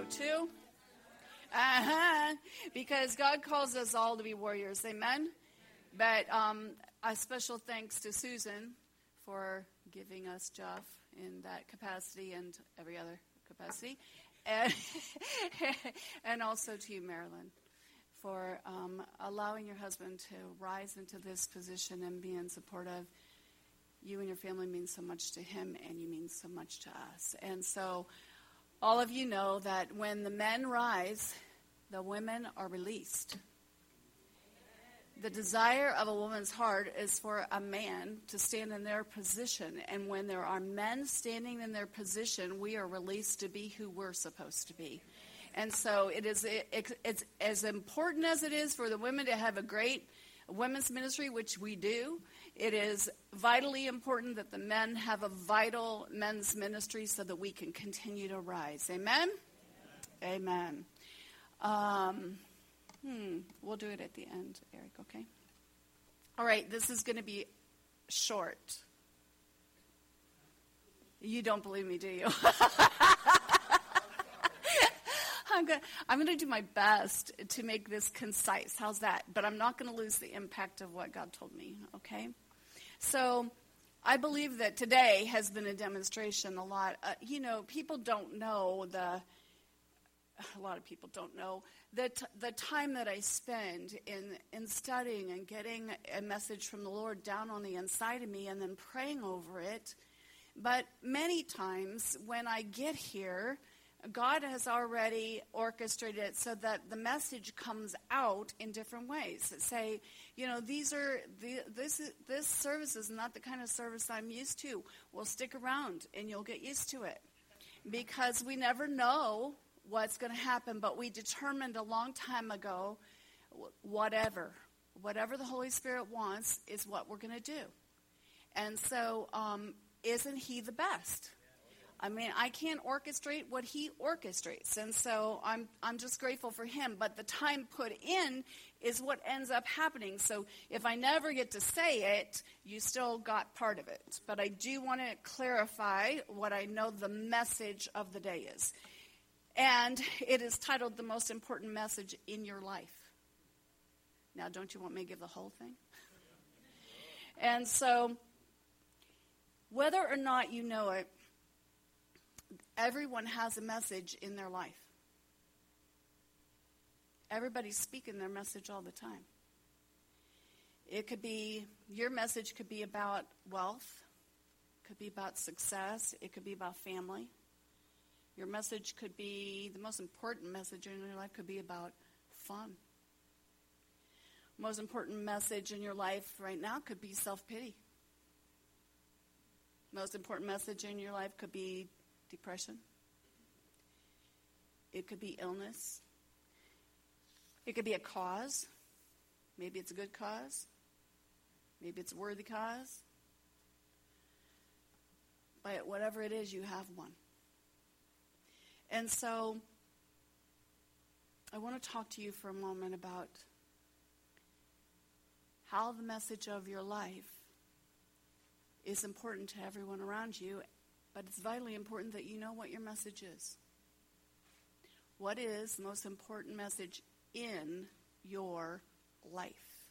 so too. Because God calls us all to be warriors. Amen? But a special thanks to Susan for giving us Jeff in that capacity and every other capacity. And also to you, Marilyn, for allowing your husband to rise into this position and being supportive. You and your family mean so much to him, and you mean so much to us. And so all of you know that when the men rise, the women are released. The desire of a woman's heart is for a man to stand in their position. And when there are men standing in their position, we are released to be who we're supposed to be. And so it's as important as it is for the women to have a great women's ministry, which we do. It is vitally important that the men have a vital men's ministry so that we can continue to rise. Amen? Amen. We'll do it at the end, Eric, okay? All right, this is going to be short. You don't believe me, do you? I'm going to do my best to make this concise. How's that? But I'm not going to lose the impact of what God told me, okay? So I believe that today has been a demonstration a lot. People don't know a lot of people don't know that the time that I spend in studying and getting a message from the Lord down on the inside of me and then praying over it. But many times when I get here, God has already orchestrated it so that the message comes out in different ways. Say, this service is not the kind of service I'm used to. Well, stick around and you'll get used to it. Because we never know what's going to happen, but we determined a long time ago, whatever the Holy Spirit wants is what we're going to do. And so, isn't He the best? I mean, I can't orchestrate what He orchestrates, and so I'm just grateful for Him. But the time put in is what ends up happening. So if I never get to say it, you still got part of it. But I do want to clarify what I know the message of the day is. And it is titled, The Most Important Message in Your Life. Now, don't you want me to give the whole thing? And so, whether or not you know it, everyone has a message in their life. Everybody's speaking their message all the time. It could be, your message could be about wealth, could be about success, it could be about family. Your message could be, the most important message in your life could be about fun. Most important message in your life right now could be self-pity. Most important message in your life could be depression. It could be illness. It could be a cause. Maybe it's a good cause. Maybe it's a worthy cause. But whatever it is, you have one. And so I want to talk to you for a moment about how the message of your life is important to everyone around you, but it's vitally important that you know what your message is. What is the most important message in your life?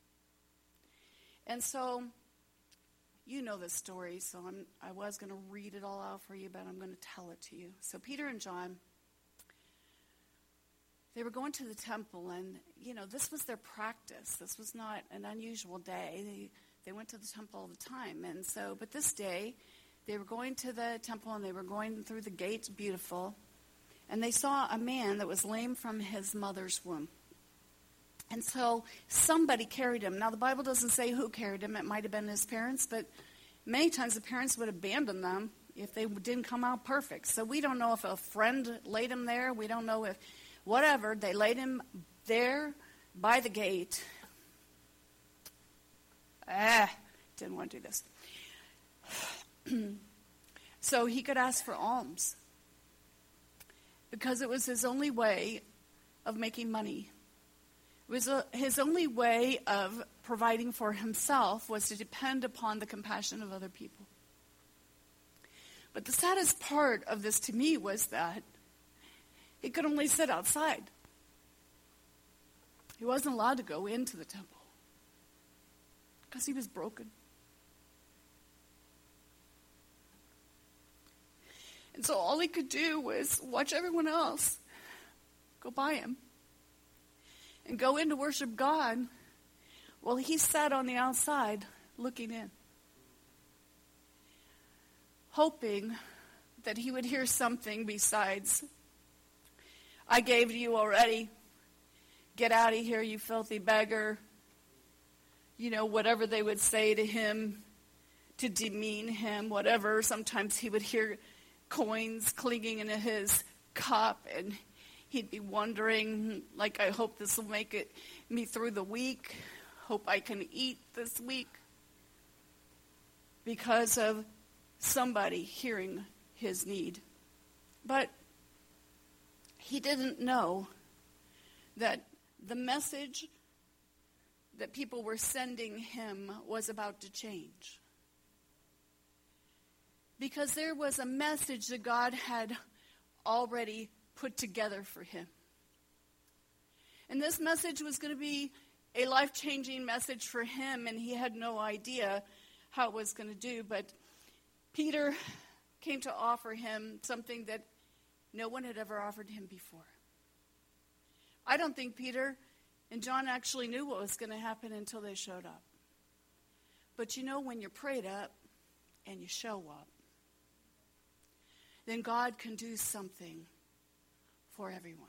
And so, you know this story, so I was going to read it all out for you, but I'm going to tell it to you. So Peter and John, they were going to the temple, and, this was their practice. This was not an unusual day. They went to the temple all the time. And so, but this day, they were going to the temple, and they were going through the gates, beautiful, and they saw a man that was lame from his mother's womb. And so somebody carried him. Now, the Bible doesn't say who carried him. It might have been his parents, but many times the parents would abandon them if they didn't come out perfect. So we don't know if a friend laid him there. We don't know if, whatever, they laid him there by the gate. Didn't want to do this. So he could ask for alms, because it was his only way of making money. It was his only way of providing for himself was to depend upon the compassion of other people. But the saddest part of this to me was that He could only sit outside. He wasn't allowed to go into the temple because he was broken. And so all he could do was watch everyone else go by him and go in to worship God while he sat on the outside looking in, hoping that he would hear something besides, "I gave to you already. Get out of here, you filthy beggar." You know, whatever they would say to him to demean him, whatever. Sometimes he would hear coins clinking into his cup, and he'd be wondering, like, I hope this will make me through the week. Hope I can eat this week. Because of somebody hearing his need. But he didn't know that the message that people were sending him was about to change. Because there was a message that God had already put together for him. And this message was going to be a life-changing message for him, and he had no idea how it was going to do. But Peter came to offer him something that no one had ever offered him before. I don't think Peter and John actually knew what was going to happen until they showed up. But you know, when you're prayed up and you show up, then God can do something for everyone.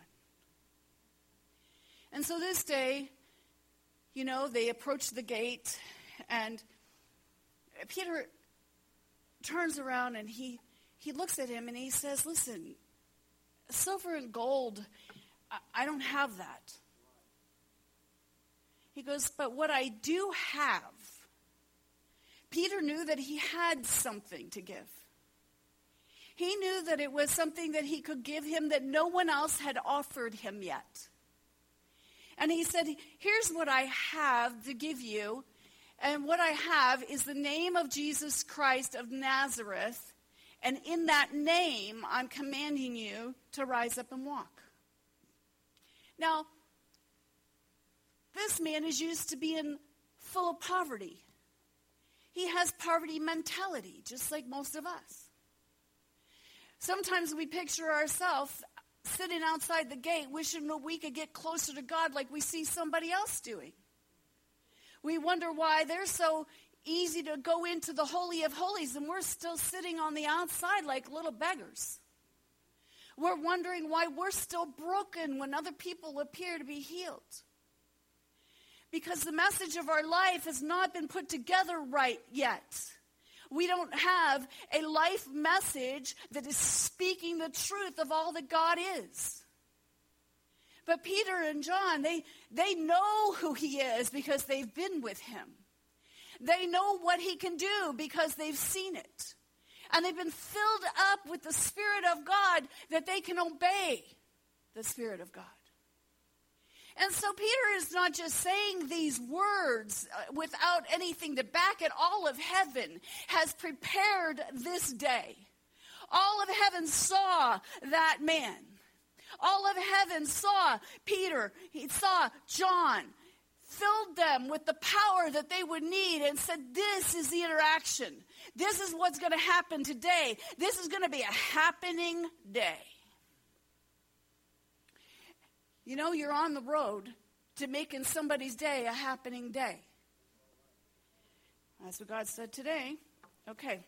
And so this day, you know, they approach the gate, and Peter turns around and he looks at him and he says, "Listen, silver and gold, I don't have that." He goes, "But what I do have," Peter knew that he had something to give. He knew that it was something that he could give him that no one else had offered him yet. And he said, "Here's what I have to give you. And what I have is the name of Jesus Christ of Nazareth. And in that name, I'm commanding you to rise up and walk." Now, this man is used to being full of poverty. He has poverty mentality, just like most of us. Sometimes we picture ourselves sitting outside the gate wishing that we could get closer to God like we see somebody else doing. We wonder why they're so easy to go into the Holy of Holies and we're still sitting on the outside like little beggars. We're wondering why we're still broken when other people appear to be healed. Because the message of our life has not been put together right yet. We don't have a life message that is speaking the truth of all that God is. But Peter and John, they know who he is because they've been with him. They know what he can do because they've seen it. And they've been filled up with the Spirit of God that they can obey the Spirit of God. And so Peter is not just saying these words without anything to back it. All of heaven has prepared this day. All of heaven saw that man. All of heaven saw Peter. He saw John. Filled them with the power that they would need and said, this is the interaction. This is what's going to happen today. This is going to be a happening day. You know, you're on the road to making somebody's day a happening day. That's what God said today. Okay.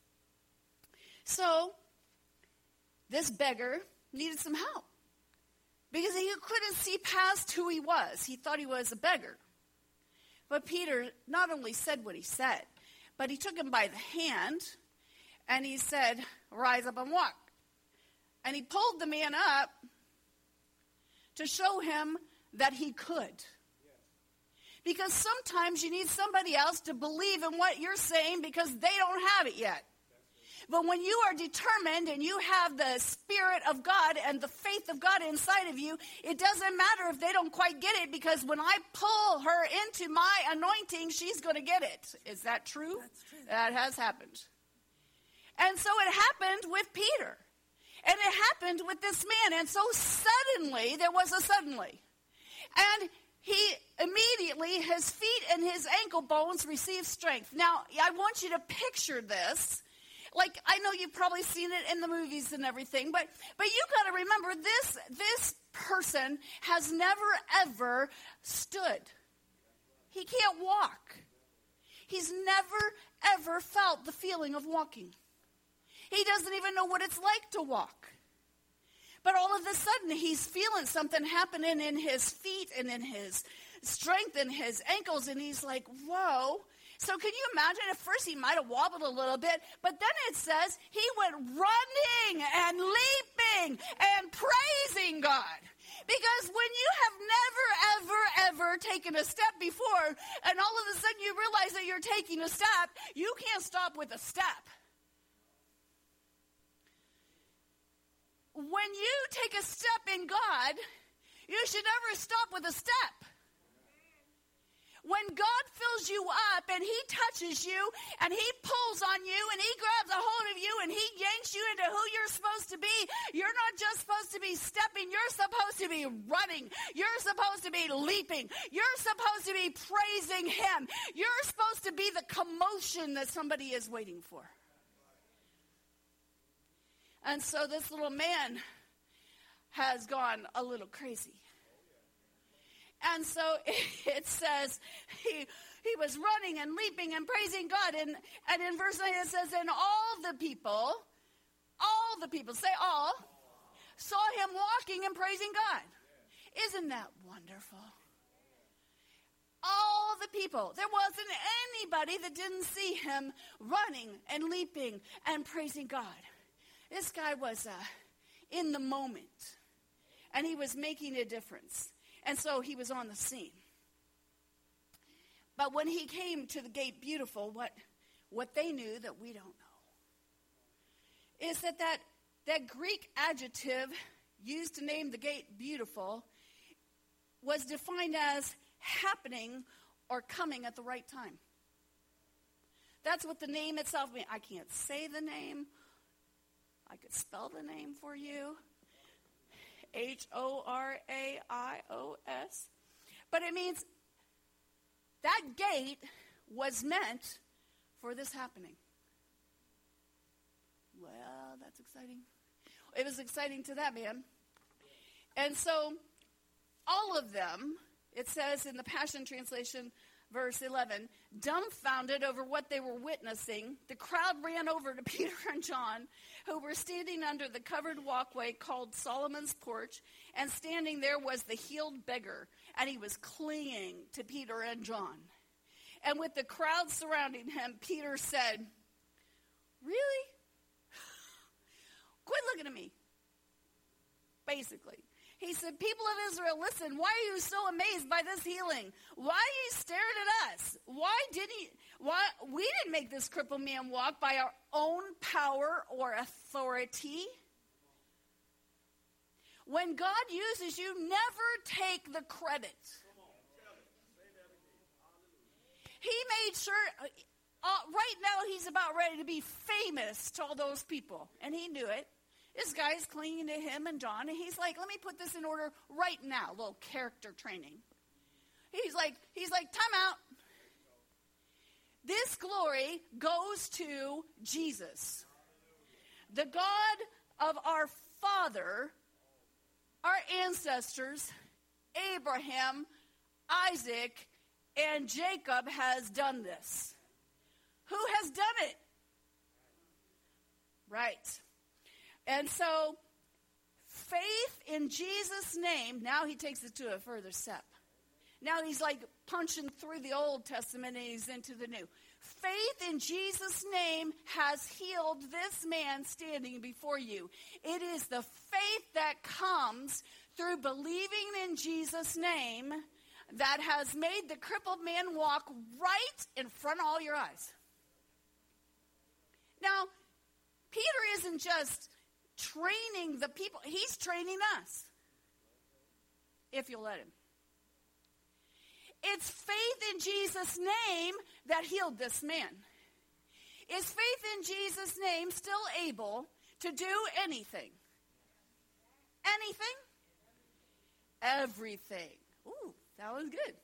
So, this beggar needed some help. Because he couldn't see past who he was. He thought he was a beggar. But Peter not only said what he said, but he took him by the hand and he said, "Rise up and walk." And he pulled the man up to show him that he could. Because sometimes you need somebody else to believe in what you're saying because they don't have it yet. But when you are determined and you have the Spirit of God and the faith of God inside of you, it doesn't matter if they don't quite get it, because when I pull her into my anointing, she's going to get it. Is that true? That's true. That has happened. And so it happened with Peter. And it happened with this man. And so suddenly, there was a suddenly. And he immediately, his feet and his ankle bones received strength. Now, I want you to picture this. Like, I know you've probably seen it in the movies and everything, but you got to remember this person has never ever stood. He can't walk. He's never ever felt the feeling of walking. He doesn't even know what it's like to walk. But all of a sudden, he's feeling something happening in his feet and in his strength and his ankles, and he's like, whoa. So can you imagine? At first, he might have wobbled a little bit, but then it says he went running and leaping and praising God. Because when you have never, ever taken a step before, and all of a sudden you realize that you're taking a step, you can't stop with a step. When you take a step in God, you should never stop with a step. When God fills you up and he touches you and he pulls on you and he grabs a hold of you and he yanks you into who you're supposed to be, you're not just supposed to be stepping, you're supposed to be running. You're supposed to be leaping. You're supposed to be praising him. You're supposed to be the commotion that somebody is waiting for. And so this little man has gone a little crazy. And so it says he was running and leaping and praising God. And in verse 9 it says, and all the people, say all, saw him walking and praising God. Isn't that wonderful? All the people. There wasn't anybody that didn't see him running and leaping and praising God. This guy was in the moment, and he was making a difference. And so he was on the scene. But when he came to the gate beautiful, what they knew that we don't know is that Greek adjective used to name the gate beautiful was defined as happening or coming at the right time. That's what the name itself means. I can't say the name. I could spell the name for you. Horaios. But it means that gate was meant for this happening. Well, that's exciting. It was exciting to that man. And so all of them, it says in the Passion Translation, verse 11, dumbfounded over what they were witnessing, the crowd ran over to Peter and John, who were standing under the covered walkway called Solomon's Porch, and standing there was the healed beggar, and he was clinging to Peter and John. And with the crowd surrounding him, Peter said, really? Quit looking at me. Basically. He said, people of Israel, listen, why are you so amazed by this healing? Why are you staring at us? We didn't make this crippled man walk by our own power or authority. When God uses you, never take the credit. He made sure, right now he's about ready to be famous to all those people, and he knew it. This guy's clinging to him and John, and he's like, let me put this in order right now, a little character training. He's like, time out. This glory goes to Jesus, the God of our father, our ancestors, Abraham, Isaac, and Jacob has done this. Who has done it? Right. And so, faith in Jesus' name, now he takes it to a further step. Now he's like punching through the Old Testament and he's into the New. Faith in Jesus' name has healed this man standing before you. It is the faith that comes through believing in Jesus' name that has made the crippled man walk right in front of all your eyes. Now, Peter isn't just training the people. He's training us, if you'll let him. It's faith in Jesus' name that healed this man. Is faith in Jesus' name still able to do anything? anything? Everything. Ooh, that was good.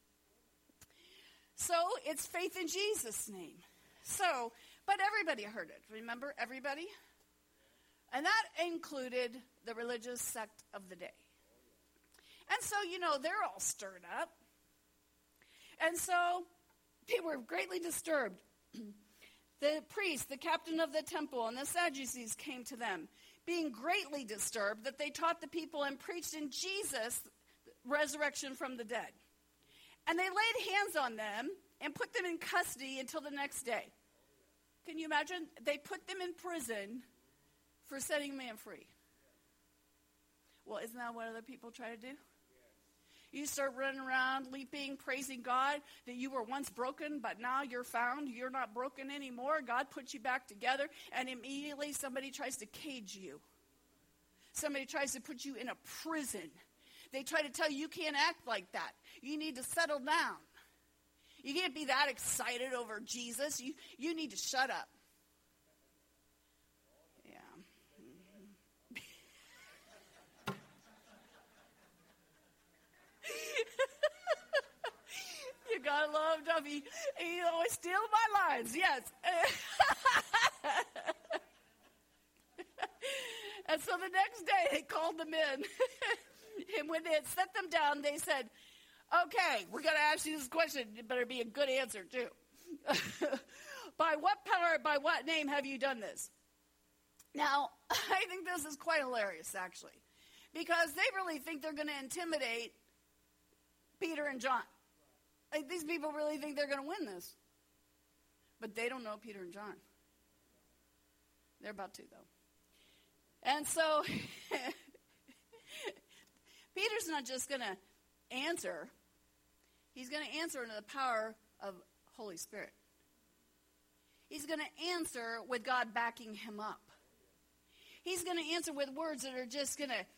So it's faith in Jesus' name. So, but everybody heard it. Remember, everybody? And that included the religious sect of the day. And so, they're all stirred up. And so they were greatly disturbed. The priest, the captain of the temple, and the Sadducees came to them, being greatly disturbed that they taught the people and preached in Jesus' resurrection from the dead. And they laid hands on them and put them in custody until the next day. Can you imagine? They put them in prison for setting man free. Well, isn't that what other people try to do? You start running around, leaping, praising God that you were once broken, but now you're found. You're not broken anymore. God put you back together, and immediately somebody tries to cage you. Somebody tries to put you in a prison. They try to tell you can't act like that. You need to settle down. You can't be that excited over Jesus. You need to shut up. Yeah. You gotta love Duffy. He always steals my lines. Yes. And so the next day they called them in. And when they had set them down, they said, okay, we're going to ask you this question. It better be a good answer, too. By what power, by what name have you done this? Now, I think this is quite hilarious, actually, because they really think they're going to intimidate Peter and John. Like, these people really think they're going to win this. But they don't know Peter and John. They're about to, though. And so Peter's not just going to answer. He's going to answer under the power of Holy Spirit. He's going to answer with God backing him up. He's going to answer with words that are just going to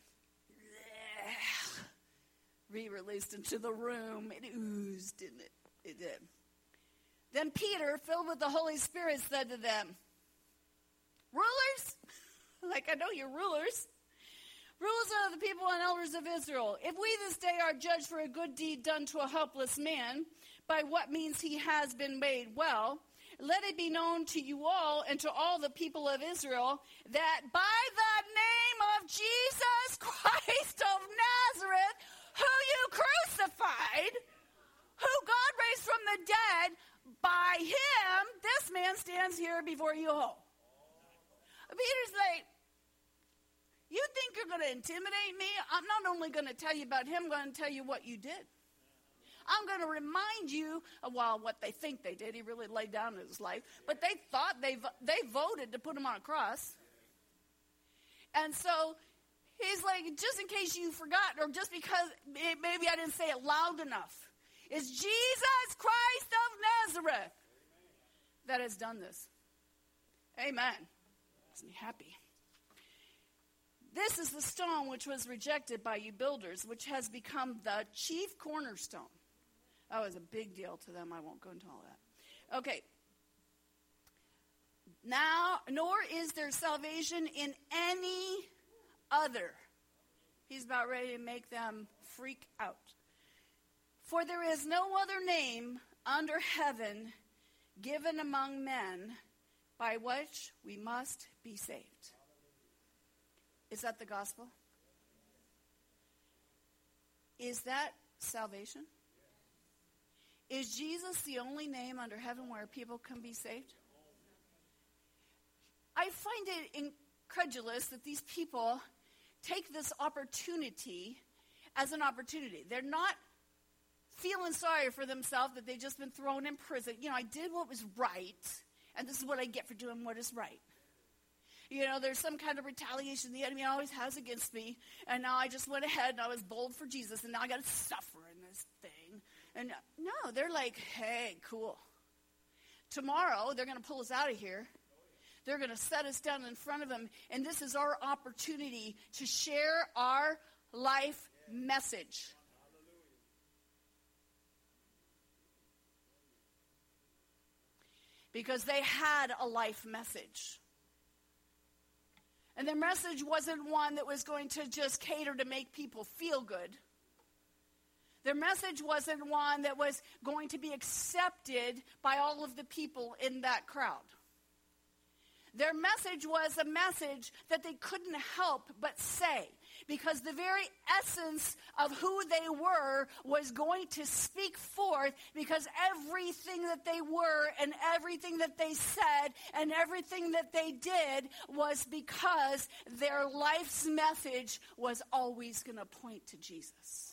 be released into the room. It oozed, didn't it? It did. Then Peter, filled with the Holy Spirit, said to them, rulers, like I know you're rulers, rulers of the people and elders of Israel, if we this day are judged for a good deed done to a helpless man, by what means he has been made well, let it be known to you all and to all the people of Israel that by the name of Jesus Christ of Nazareth, who you crucified, who God raised from the dead, by him, this man stands here before you all. Peter's like, you think you're going to intimidate me? I'm not only going to tell you about him, I'm going to tell you what you did. I'm going to remind you of, well, what they think they did. He really laid down his life. But they thought they voted to put him on a cross. And so he's like, just in case you forgot, or just because maybe I didn't say it loud enough, it's Jesus Christ of Nazareth that has done this. Amen. Isn't he happy? This is the stone which was rejected by you builders, which has become the chief cornerstone. That was a big deal to them. I won't go into all that. Okay. Now, nor is there salvation in any other. He's about ready to make them freak out. For there is no other name under heaven given among men by which we must be saved. Is that the gospel? Is that salvation? Is Jesus the only name under heaven where people can be saved? I find it incredulous that these people take this opportunity as an opportunity. They're not feeling sorry for themselves that they've just been thrown in prison. You know, I did what was right, and this is what I get for doing what is right. You know, there's some kind of retaliation the enemy always has against me, and now I just went ahead and I was bold for Jesus, and now I got to suffer in this thing. And no, they're like, hey, cool. Tomorrow, they're going to pull us out of here. They're going to set us down in front of them, and this is our opportunity to share our life message. Because they had a life message. And their message wasn't one that was going to just cater to make people feel good. Their message wasn't one that was going to be accepted by all of the people in that crowd. Their message was a message that they couldn't help but say, because the very essence of who they were was going to speak forth, because everything that they were and everything that they said and everything that they did was because their life's message was always going to point to Jesus.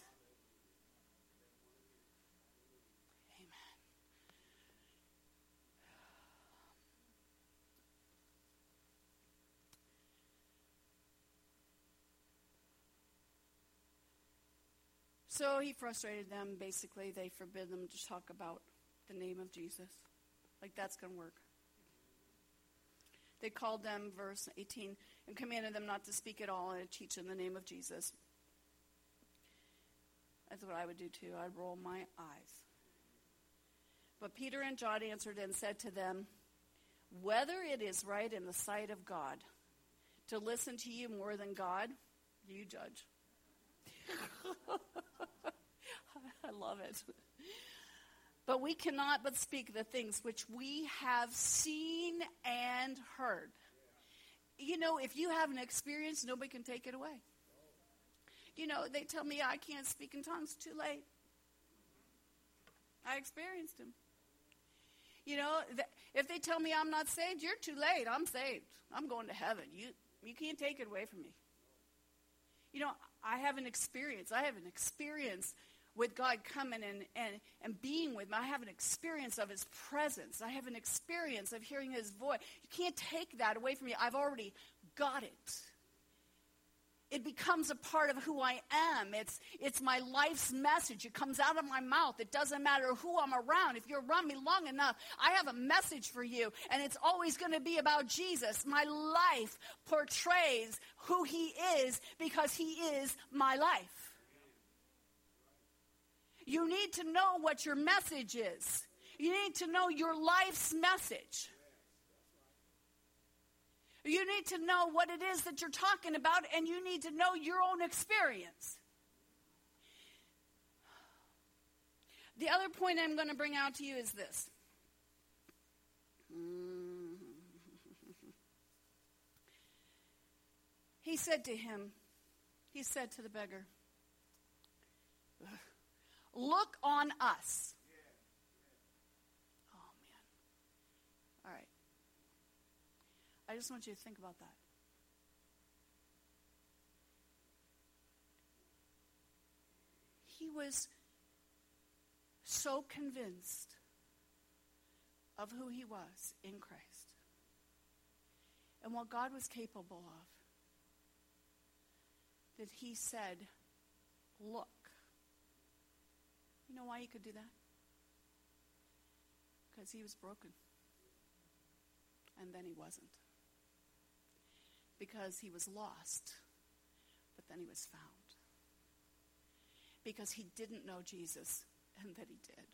So he frustrated them. Basically, they forbid them to talk about the name of Jesus. Like, that's going to work. They called them, verse 18, and commanded them not to speak at all and to teach in the name of Jesus. That's what I would do too. I'd roll my eyes. But Peter and John answered and said to them, whether it is right in the sight of God to listen to you more than God, you judge. I love it. But we cannot but speak the things which we have seen and heard. You know, if you have an experience, nobody can take it away. You know, they tell me I can't speak in tongues. Too late. I experienced them. You know, if they tell me I'm not saved, you're too late. I'm saved. I'm going to heaven. You can't take it away from me. You know, I have an experience. I have an experience with God coming and being with me. I have an experience of his presence. I have an experience of hearing his voice. You can't take that away from me. I've already got it. It becomes a part of who I am. It's my life's message. It comes out of my mouth. It doesn't matter who I'm around. If you're around me long enough, I have a message for you, and it's always going to be about Jesus. My life portrays who he is because he is my life. You need to know what your message is. You need to know your life's message. You need to know what it is that you're talking about, and you need to know your own experience. The other point I'm going to bring out to you is this. He said to the beggar, look on us. Oh, man. All right. I just want you to think about that. He was so convinced of who he was in Christ and what God was capable of that he said, look. You know why he could do that? Because he was broken. And then he wasn't. Because he was lost, but then he was found. Because he didn't know Jesus, and then he did.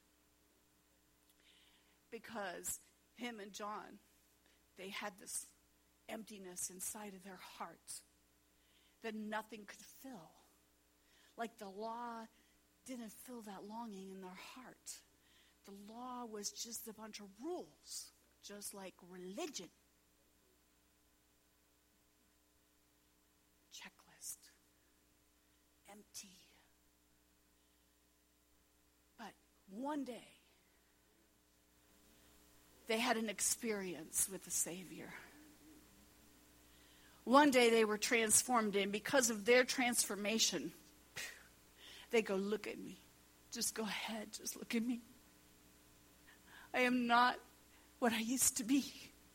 Because him and John, they had this emptiness inside of their hearts that nothing could fill. Like the law didn't fill that longing in their heart. The law was just a bunch of rules, just like religion. Checklist. Empty. But one day, they had an experience with the Savior. One day they were transformed, and because of their transformation, they go, look at me. Just go ahead. Just look at me. I am not what I used to be.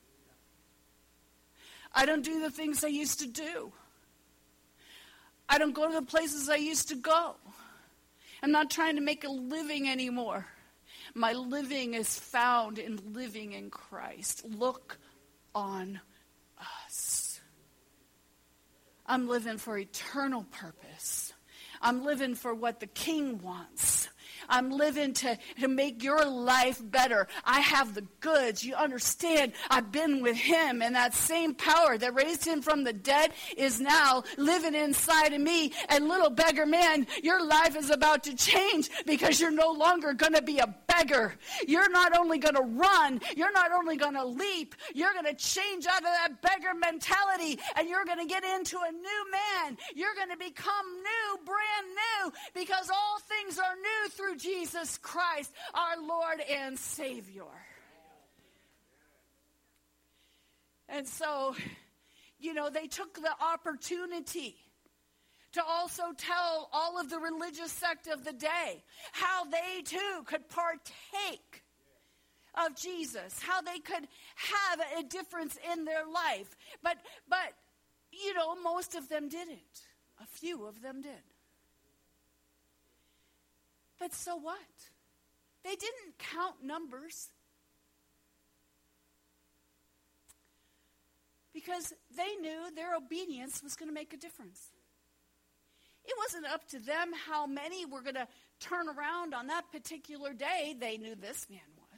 I don't do the things I used to do. I don't go to the places I used to go. I'm not trying to make a living anymore. My living is found in living in Christ. Look on us. I'm living for eternal purpose. I'm living for what the King wants. I'm living to make your life better. I have the goods. You understand? I've been with him, and that same power that raised him from the dead is now living inside of me. And little beggar man, your life is about to change because you're no longer going to be a beggar. You're not only going to run, you're not only going to leap, you're going to change out of that beggar mentality, and you're going to get into a new man. You're going to become new, brand new, because all things are new through Jesus Christ, our Lord and Savior. And so, they took the opportunity to also tell all of the religious sect of the day how they too could partake of Jesus, how they could have a difference in their life. But most of them didn't. A few of them did. But so what? They didn't count numbers. Because they knew their obedience was going to make a difference. It wasn't up to them how many were going to turn around on that particular day. They knew this man was.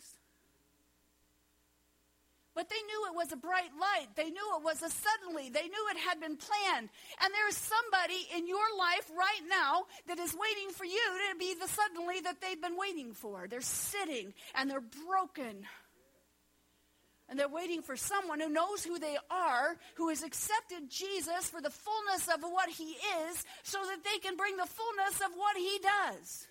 But they knew it was a bright light. They knew it was a suddenly. They knew it had been planned. And there's somebody in your life right now that is waiting for you to be the suddenly that they've been waiting for. They're sitting and they're broken. And they're waiting for someone who knows who they are, who has accepted Jesus for the fullness of what he is, so that they can bring the fullness of what he does.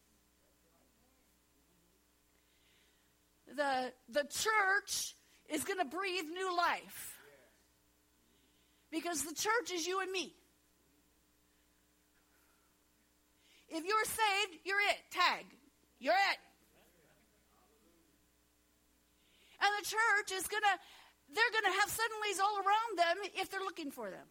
The church is going to breathe new life. Because the church is you and me. If you're saved, you're it. Tag. You're it. And the church is they're going to have suddenlies all around them if they're looking for them.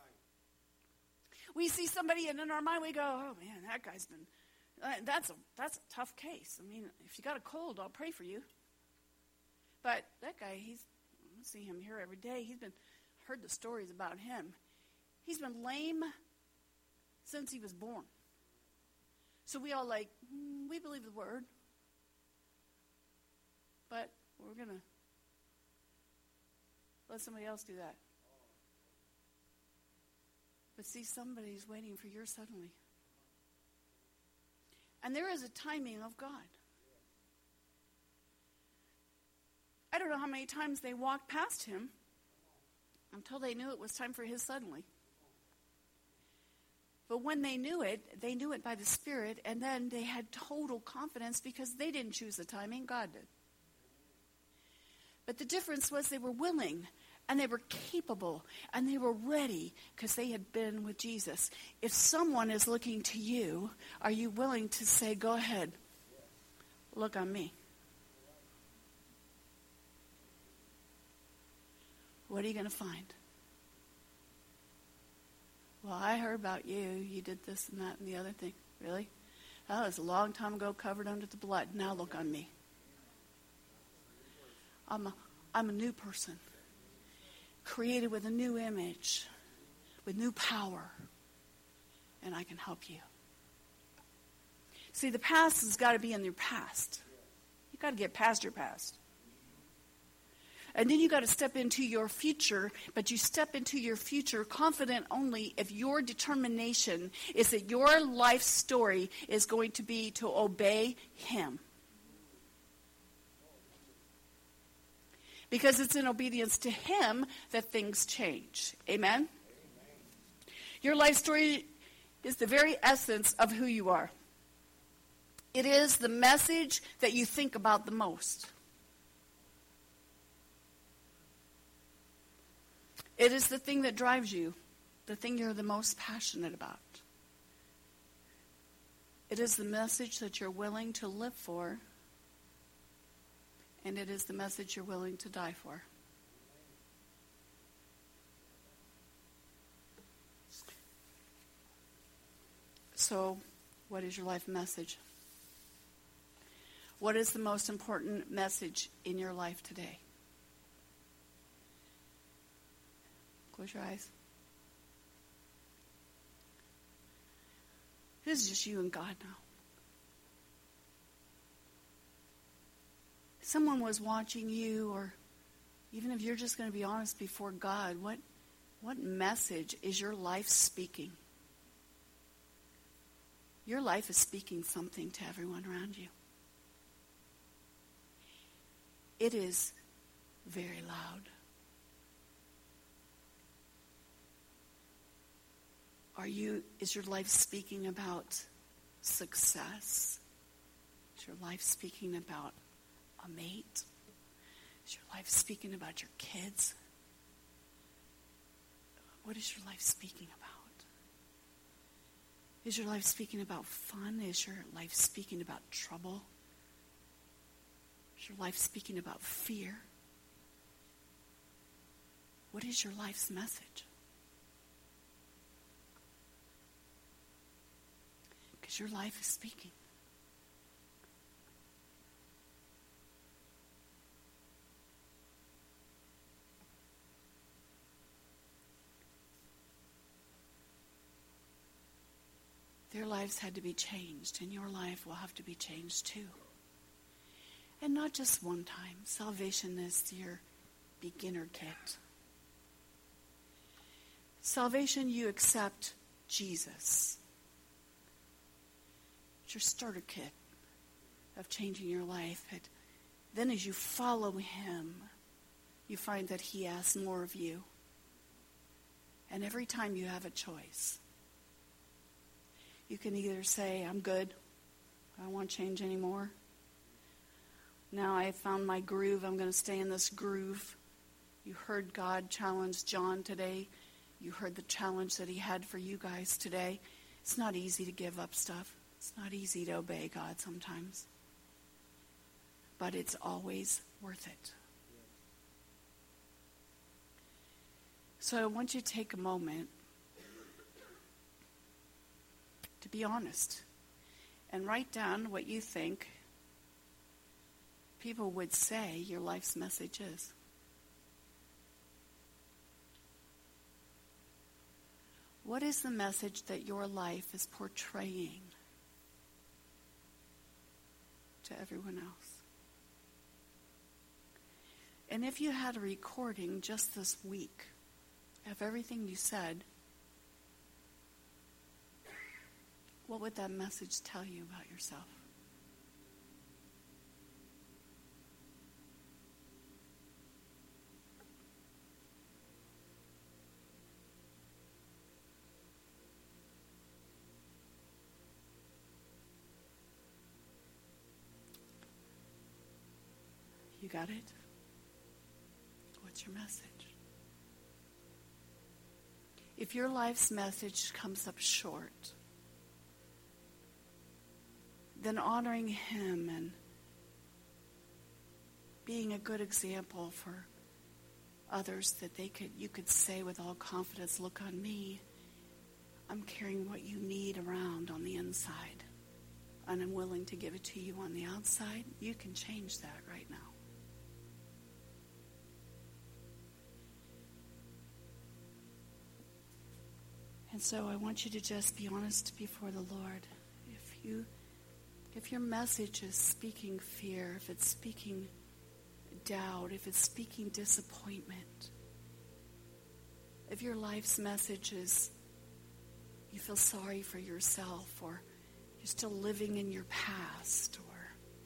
We see somebody and in our mind we go, oh man, that guy's been, that's a tough case. I mean, if you got a cold, I'll pray for you. But that guy, I see him here every day. Heard the stories about him. He's been lame since he was born. So we all we believe the word. But we're going to let somebody else do that. But see, somebody's waiting for your suddenly. And there is a timing of God. I don't know how many times they walked past him until they knew it was time for his suddenly. But when they knew it by the Spirit, and then they had total confidence because they didn't choose the timing, God did. But the difference was they were willing, and they were capable, and they were ready because they had been with Jesus. If someone is looking to you, are you willing to say, go ahead, look on me? What are you going to find? Well, I heard about you. You did this and that and the other thing. Really? That was a long time ago, covered under the blood. Now look on me. I'm a new person, created with a new image, with new power, and I can help you. See, the past has got to be in your past. You've got to get past your past. And then you got to step into your future, but you step into your future confident only if your determination is that your life story is going to be to obey him. Because it's in obedience to him that things change. Amen? Your life story is the very essence of who you are. It is the message that you think about the most. It is the thing that drives you, the thing you're the most passionate about. It is the message that you're willing to live for, and it is the message you're willing to die for. So, what is your life message? What is the most important message in your life today? Close your eyes. This is just you and God now. someone was watching you, or even if you're just going to be honest before God, what message is your life speaking? Your life is speaking something to everyone around you. It is very loud. Is your life speaking about success? Is your life speaking about a mate? Is your life speaking about your kids? What is your life speaking about? Is your life speaking about fun? Is your life speaking about trouble? Is your life speaking about fear? What is your life's message? Because your life is speaking. Their lives had to be changed, and your life will have to be changed too. And not just one time. Salvation is your beginner kit. Salvation, you accept Jesus. It's your starter kit of changing your life. Then as you follow him, you find that he asks more of you. And every time you have a choice. You can either say, I'm good. I don't want to change anymore. Now I have found my groove. I'm going to stay in this groove. You heard God challenge John today. You heard the challenge that he had for you guys today. It's not easy to give up stuff. It's not easy to obey God sometimes. But it's always worth it. So I want you to take a moment to be honest and write down what you think people would say your life's message is. What is the message that your life is portraying to everyone else? And if you had a recording just this week of everything you said, what would that message tell you about yourself? You got it? What's your message? If your life's message comes up short, then honoring him and being a good example for others that you could say with all confidence, look on me, I'm carrying what you need around on the inside, and I'm willing to give it to you on the outside. You can change that right now. And so I want you to just be honest before the Lord. If your message is speaking fear, if it's speaking doubt, if it's speaking disappointment, if your life's message is you feel sorry for yourself, or you're still living in your past, or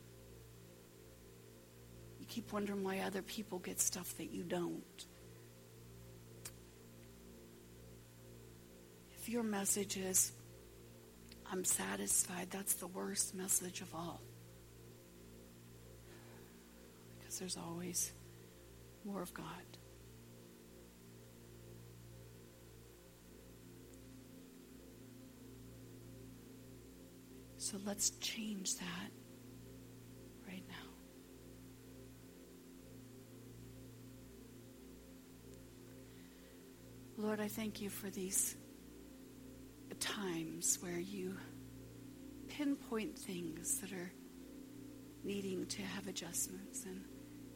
you keep wondering why other people get stuff that you don't. If your message is, I'm satisfied, that's the worst message of all. Because there's always more of God. So let's change that right now. Lord, I thank you for these times where you pinpoint things that are needing to have adjustments. And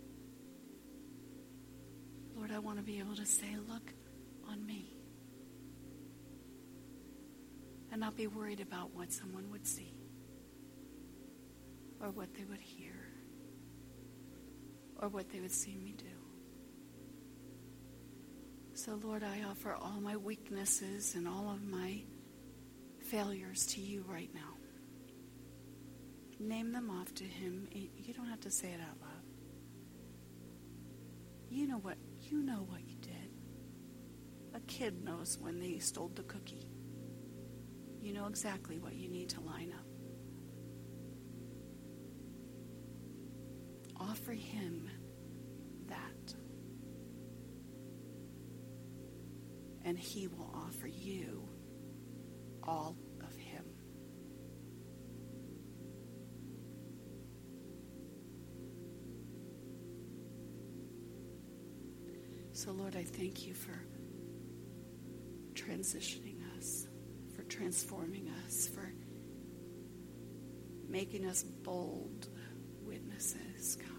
Lord, I want to be able to say, look on me. And not be worried about what someone would see or what they would hear. or what they would see me do. So, Lord, I offer all my weaknesses and all of my failures to you right now. Name them off to him. You don't have to say it out loud. You know what you did. A kid knows when they stole the cookie. You know exactly what you need to line up. Offer him that. And he will offer you all of him. So, Lord, I thank you for transitioning us, for transforming us, for making us bold witnesses, God.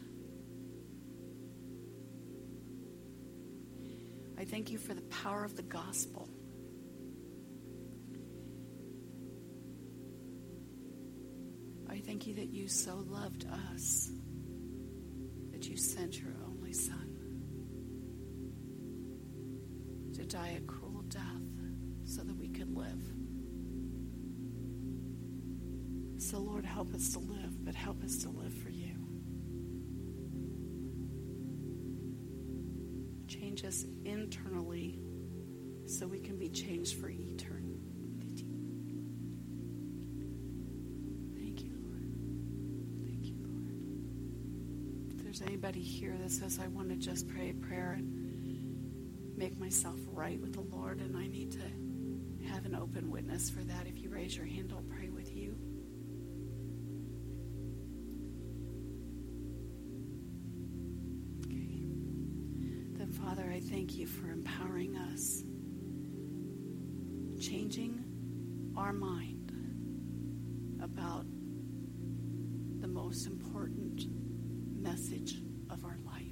I thank you for the power of the gospel. I thank you that you so loved us that you sent your only Son to die a cruel death so that we could live. So, Lord, help us to live, but help us to live for you. Change us internally so we can be changed for eternity. Thank you, Lord. Thank you, Lord. If there's anybody here that says, I want to just pray a prayer and make myself right with the Lord, and I need to have an open witness for that, if you raise your hand, I'll pray with you. Okay. Then, Father, I thank you for empowering us, changing our mind about the most important message of our life.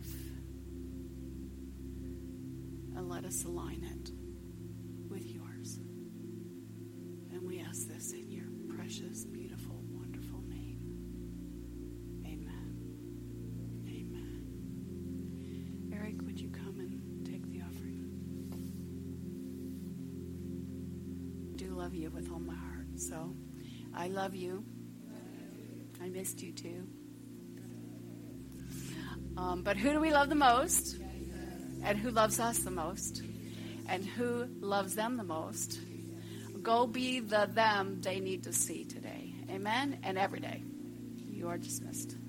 And let us align it with yours. And we ask this in your precious, beautiful, wonderful name. Amen. Amen. Eric, would you come and take the offering? I do love you with all my heart. So I love you. I missed you too. But who do we love the most? And who loves us the most? And who loves them the most? Go be the them they need to see today. Amen? And every day. You are dismissed.